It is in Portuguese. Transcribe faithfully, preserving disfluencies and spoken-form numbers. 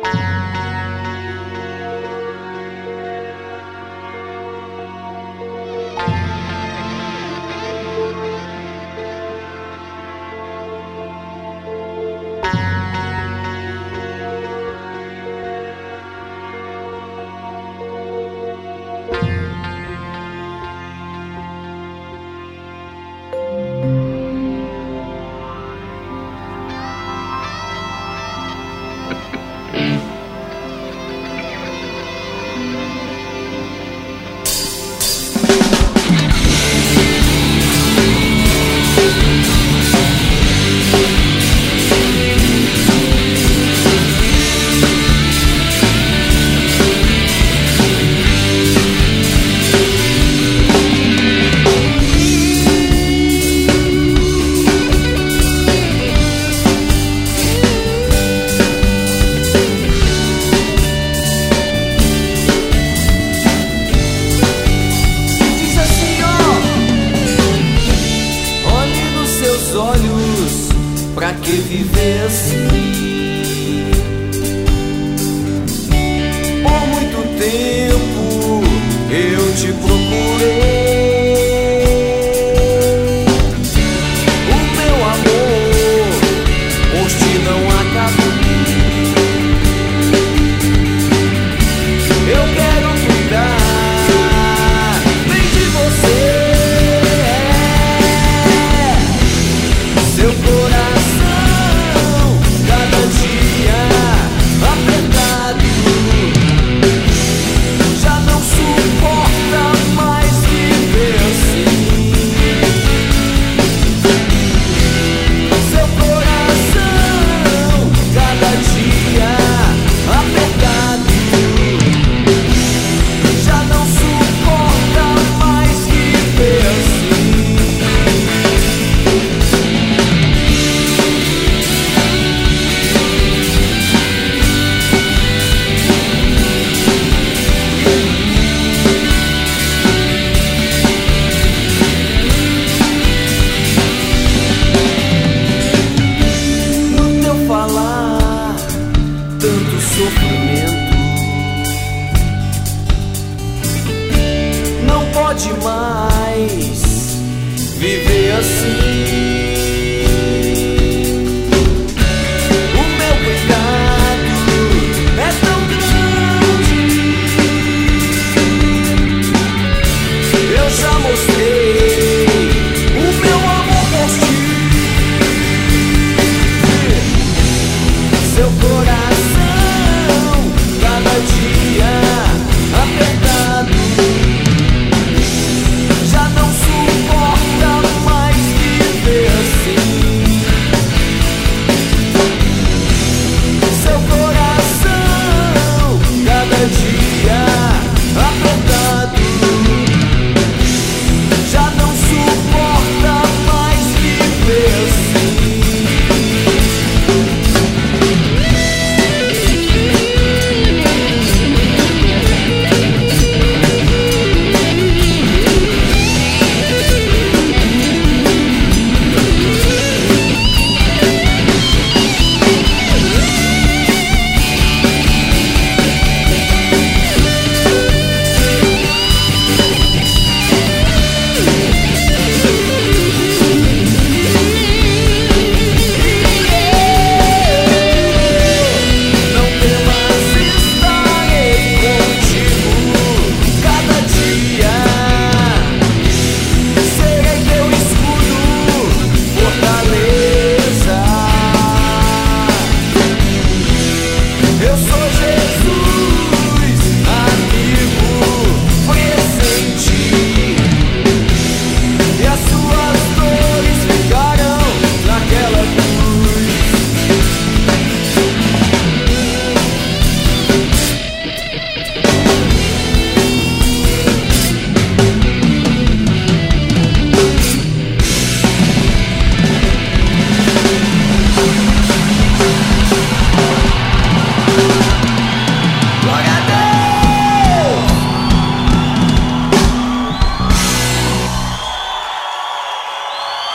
Pra que viver assim? Por muito tempo eu te procurei. O meu amor por ti não acabou. Eu quero cuidar bem de você. Seu coração cada dia apertado já não suporta mais viver assim. Seu coração cada dia apertado já não suporta mais viver assim. Tanto sofrimento não pode mais viver assim. O meu cuidado é tão grande, eu já mostrei o meu amor por ti. Seu coração